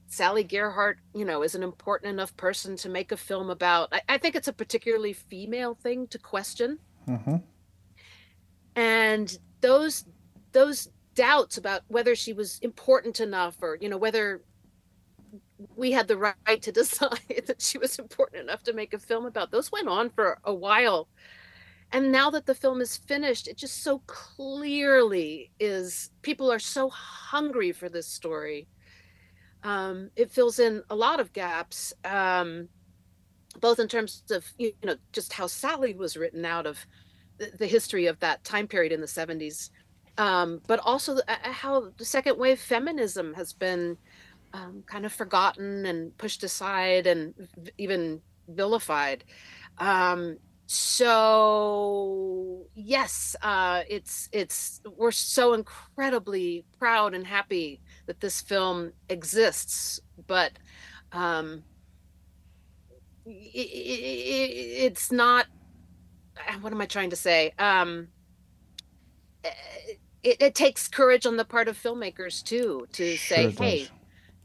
Sally Gerhardt, is an important enough person to make a film about. I think it's a particularly female thing to question.
Mm-hmm.
And those doubts about whether she was important enough, or whether we had the right to decide that she was important enough to make a film about, those went on for a while. And now that the film is finished, it just so clearly is, people are so hungry for this story. It fills in a lot of gaps, both in terms of just how Sally was written out of the history of that time period in the 70s, but also how the second wave feminism has been kind of forgotten and pushed aside and even vilified. So yes, we're so incredibly proud and happy that this film exists, but it's not. What am I trying to say? It takes courage on the part of filmmakers too to
Sure
say,
it
"Hey,
does.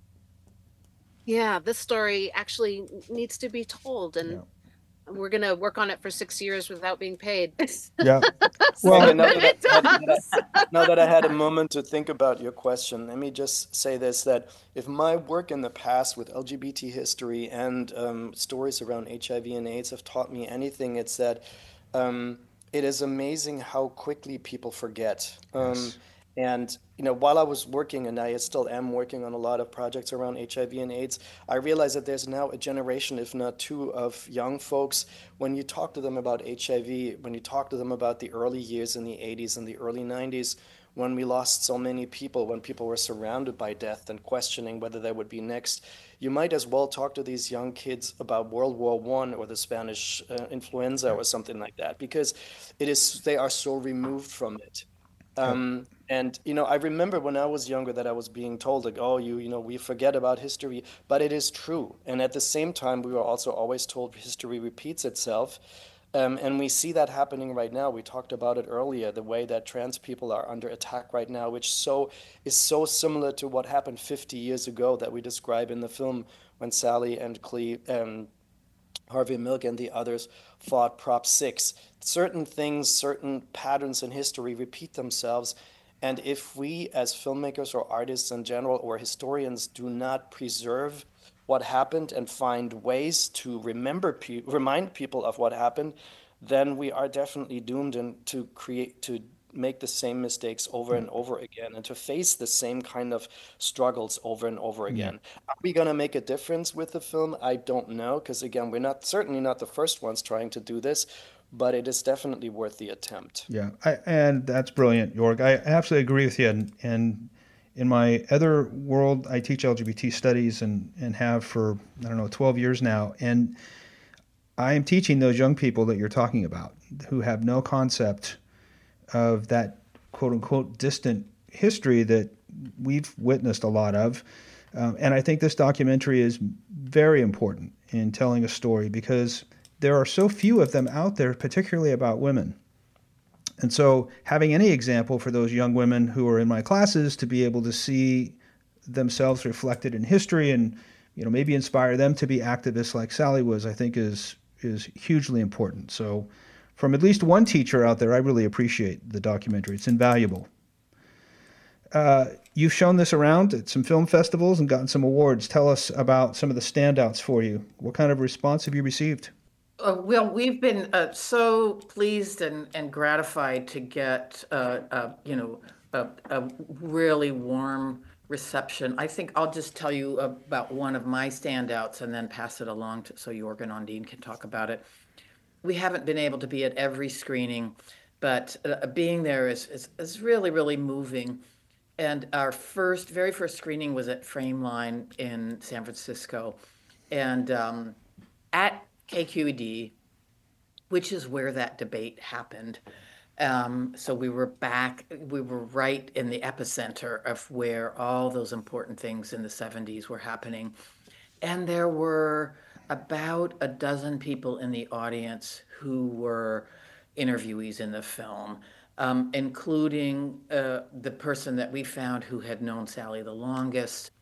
yeah, this story actually needs to be told," and we're gonna work on it for 6 years without being paid.
Yeah.
So
Well,
Now
it does.
that I had a moment to think about your question, let me just say this, that if my work in the past with LGBT history and stories around HIV and AIDS have taught me anything, it's that it is amazing how quickly people forget.
Yes.
And while I was working, and I still am working on a lot of projects around HIV and AIDS, I realize that there's now a generation, if not two, of young folks. When you talk to them about HIV, when you talk to them about the early years in the 80s and the early 90s, when we lost so many people, when people were surrounded by death and questioning whether there would be next, you might as well talk to these young kids about World War I or the Spanish influenza or something like that, because they are so removed from it.
Yep.
And I remember when I was younger that I was being told, like, oh, we forget about history, but it is true. And at the same time, we were also always told history repeats itself. And we see that happening right now. We talked about it earlier, the way that trans people are under attack right now, which is so similar to what happened 50 years ago that we describe in the film when Sally and Harvey Milk and the others fought Prop 6. Certain things, certain patterns in history repeat themselves. And if we, as filmmakers or artists in general or historians, do not preserve what happened and find ways to remind people of what happened, then we are definitely doomed to make the same mistakes over and over again and to face the same kind of struggles over and over
Yeah.
again. Are we going to make a difference with the film? I don't know, because again, we're certainly not the first ones trying to do this, but it is definitely worth the attempt.
Yeah. And that's brilliant, York. I absolutely agree with you. And in my other world, I teach LGBT studies and have for, 12 years now. And I am teaching those young people that you're talking about who have no concept of that quote unquote distant history that we've witnessed a lot of. And I think this documentary is very important in telling a story because there are so few of them out there, particularly about women. And so having any example for those young women who are in my classes to be able to see themselves reflected in history and maybe inspire them to be activists like Sally was, I think is hugely important. So from at least one teacher out there, I really appreciate the documentary. It's invaluable. You've shown this around at some film festivals and gotten some awards. Tell us about some of the standouts for you. What kind of response have you received?
Well, we've been so pleased and gratified to get a really warm reception. I think I'll just tell you about one of my standouts and then pass it along so Jorgen Ondine can talk about it. We haven't been able to be at every screening, but being there is really, really moving. And our very first screening was at Frameline in San Francisco. And at KQED, which is where that debate happened. So we were right in the epicenter of where all those important things in the 70s were happening. And there were about a dozen people in the audience who were interviewees in the film, including the person that we found who had known Sally the longest.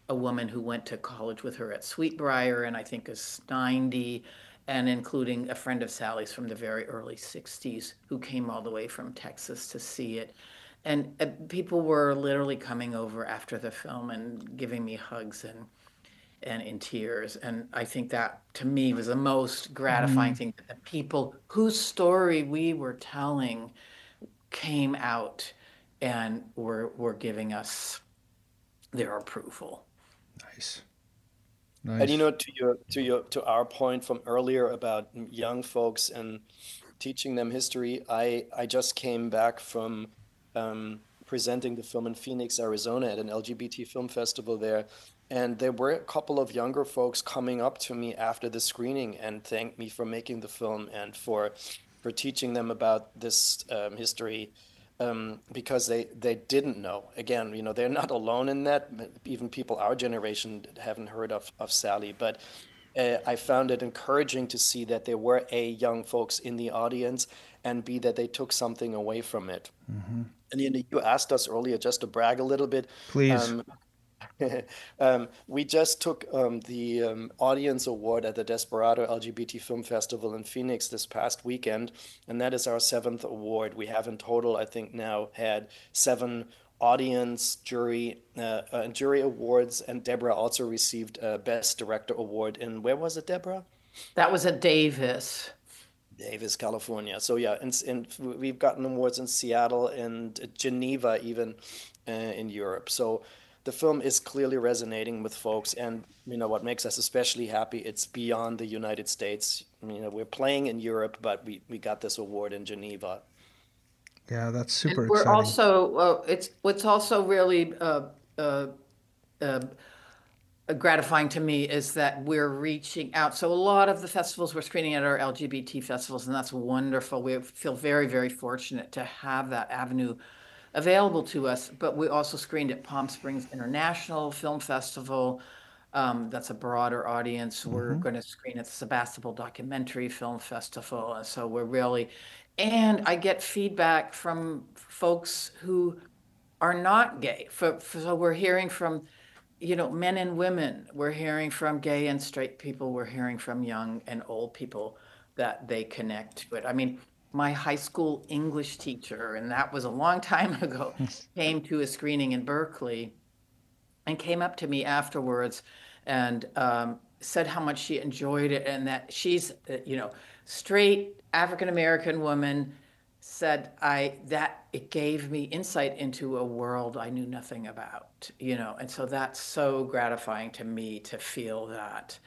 a woman who went to college with her at Sweetbriar and I think is 90, and including a friend of Sally's from the very early 60s who came all the way from Texas to see it. And people were literally coming over after the film and giving me hugs and in tears. And I think that to me was the most gratifying thing, that the people whose story we were telling came out and were giving us their approval.
Nice.
And to our point from earlier about young folks and teaching them history, I just came back from presenting the film in Phoenix, Arizona at an LGBT film festival there. And there were a couple of younger folks coming up to me after the screening and thanked me for making the film and for teaching them about this history, because they didn't know. Again, they're not alone in that. Even people our generation haven't heard of Sally. But I found it encouraging to see that there were A, young folks in the audience, and B, that they took something away from it.
Mm-hmm.
And you asked us earlier just to brag a little bit.
Please.
We just took the Audience Award at the Desperado LGBT Film Festival in Phoenix this past weekend, and that is our 7th award. We have in total, I think, now had 7 audience, jury, and jury awards, and Deborah also received a Best Director Award in, where was it, Deborah?
That was at Davis,
California. So yeah, and we've gotten awards in Seattle and Geneva, even in Europe. So the film is clearly resonating with folks, and what makes us especially happy, it's beyond the United States. We're playing in Europe, but we got this award in Geneva.
Yeah, that's super
and we're
exciting.
also what's also really gratifying to me is that we're reaching out. So a lot of the festivals we're screening at are LGBT festivals, and that's wonderful. We feel very, very fortunate to have that avenue available to us. But we also screened at Palm Springs International Film Festival. That's a broader audience. We're going to screen at the Sebastopol Documentary Film Festival. And so we're really, and I get feedback from folks who are not gay. So we're hearing from men and women. We're hearing from gay and straight people. We're hearing from young and old people that they connect to it. I mean, my high school English teacher, and that was a long time ago, came to a screening in Berkeley and came up to me afterwards and said how much she enjoyed it, and that she's, straight African-American woman, said that it gave me insight into a world I knew nothing about, and so that's so gratifying to me to feel that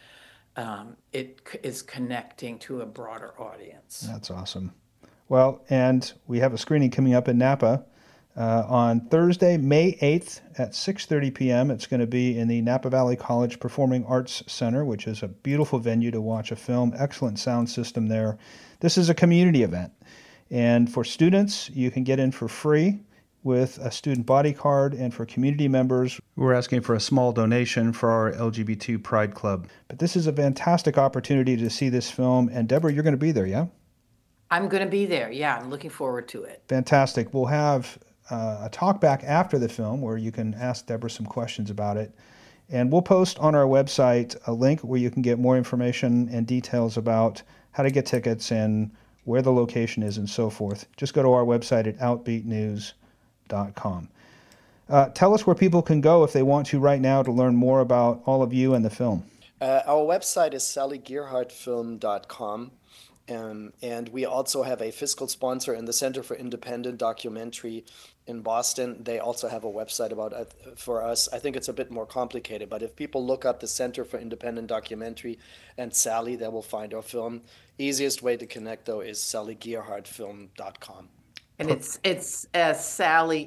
it is connecting to a broader audience.
That's awesome. Well, and we have a screening coming up in Napa on Thursday, May 8th at 6:30 p.m. It's going to be in the Napa Valley College Performing Arts Center, which is a beautiful venue to watch a film. Excellent sound system there. This is a community event. And for students, you can get in for free with a student body card. And for community members, we're asking for a small donation for our LGBT Pride Club. But this is a fantastic opportunity to see this film. And Deborah, you're going to be there, yeah?
I'm going to be there. Yeah, I'm looking forward to it.
Fantastic. We'll have a talk back after the film where you can ask Deborah some questions about it. And we'll post on our website a link where you can get more information and details about how to get tickets and where the location is and so forth. Just go to our website at outbeatnews.com. Tell us where people can go if they want to right now to learn more about all of you and the film.
Our website is sallygearhardtfilm.com. And we also have a fiscal sponsor in the Center for Independent Documentary in Boston. They also have a website for us. I think it's a bit more complicated, but if people look up the Center for Independent Documentary and Sally, they will find our film. Easiest way to connect, though, is sallygearhardtfilm.com.
And it's Sally,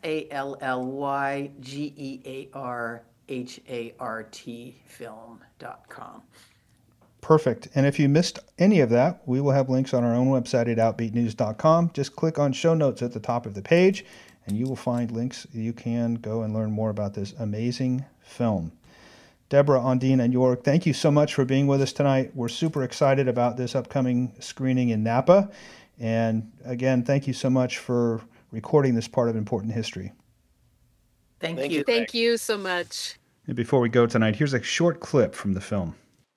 SALLYGEARHART film.com.
Perfect. And if you missed any of that, we will have links on our own website at outbeatnews.com. Just click on show notes at the top of the page, and you will find links. You can go and learn more about this amazing film. Deborah, Ondine, and York, thank you so much for being with us tonight. We're super excited about this upcoming screening in Napa. And again, thank you so much for recording this part of important history.
Thank you.
Thank you so much.
And before we go tonight, here's a short clip from the film.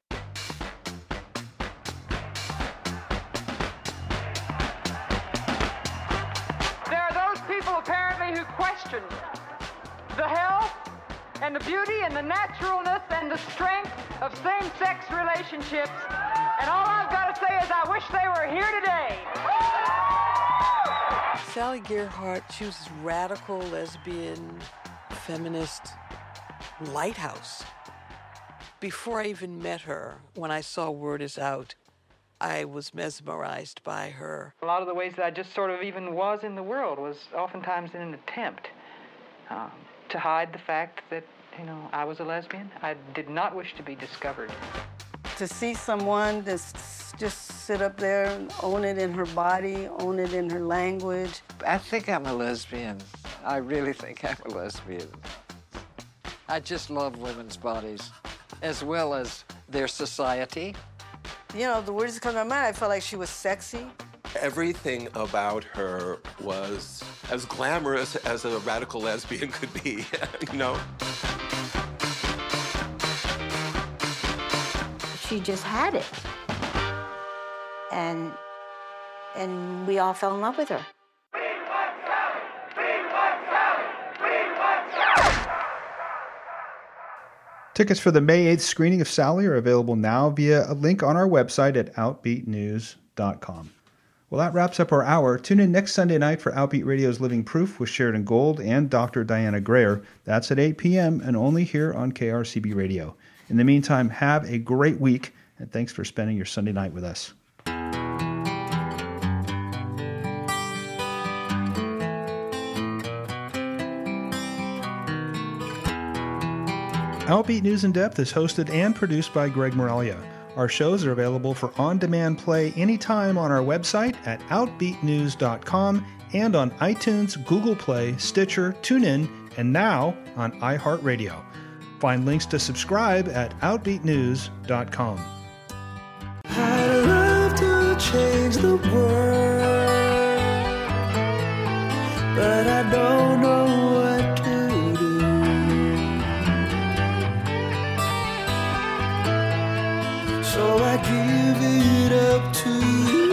There are those people apparently who question the health and the beauty and the naturalness and the strength of same-sex relationships. And all I've got to say is I wish they were here today.
Sally Gerhardt, she was this radical lesbian, feminist lighthouse. Before I even met her, when I saw Word Is Out, I was mesmerized by her.
A lot of the ways that I just sort of even was in the world was oftentimes in an attempt to hide the fact that, I was a lesbian. I did not wish to be discovered.
To see someone just sit up there and own it in her body, own it in her language.
I think I'm a lesbian. I really think I'm a lesbian. I just love women's bodies, as well as their society.
The words that come to my mind, I felt like she was sexy.
Everything about her was as glamorous as a radical lesbian could be,
She just had it. And we all fell in love with her.
Tickets for the May 8th screening of Sally are available now via a link on our website at outbeatnews.com. Well, that wraps up our hour. Tune in next Sunday night for Outbeat Radio's Living Proof with Sheridan Gold and Dr. Diana Greer. That's at 8 p.m. and only here on KRCB Radio. In the meantime, have a great week, and thanks for spending your Sunday night with us. Outbeat News in Depth is hosted and produced by Greg Moralia. Our shows are available for on-demand play anytime on our website at outbeatnews.com and on iTunes, Google Play, Stitcher, TuneIn, and now on iHeartRadio. Find links to subscribe at outbeatnews.com.
I'd love to change the world, but I don't know what to do. So I give it up to you.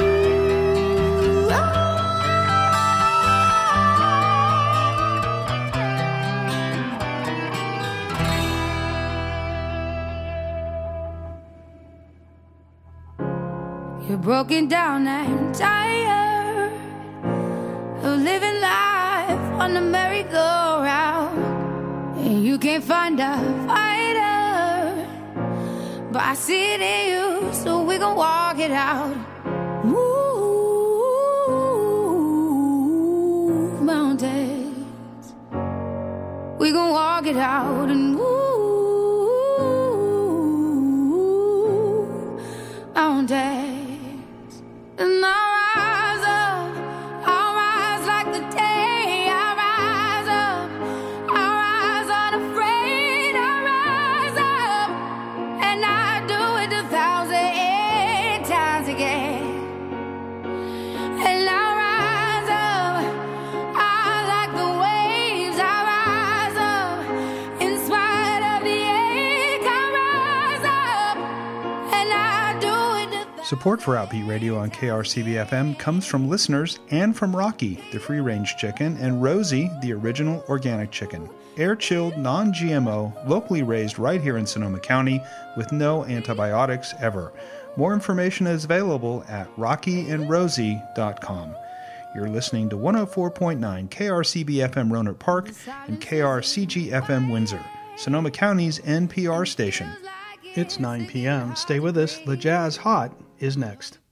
You're broken down and tired of living life on the merry-go-round, and you can't find a fighter, but I see it in you, so we gon' walk it out. Move mountains, we gon' walk it out and move mountains. And I'll rise like the day. I'll rise unafraid. I'll rise up, and I do it 1,000 times again. And I'll rise up, I like the waves. I'll rise up, in spite of the ache. I'll rise up, and I do it.
Support for Outbeat Radio on KRCB-FM comes from listeners and from Rocky, the free-range chicken, and Rosie, the original organic chicken. Air-chilled, non-GMO, locally raised right here in Sonoma County with no antibiotics ever. More information is available at rockyandrosie.com. You're listening to 104.9 KRCB-FM Rohnert Park and KRCG-FM Windsor, Sonoma County's NPR station. It's 9 p.m. Stay with us. The Jazz Hot is next.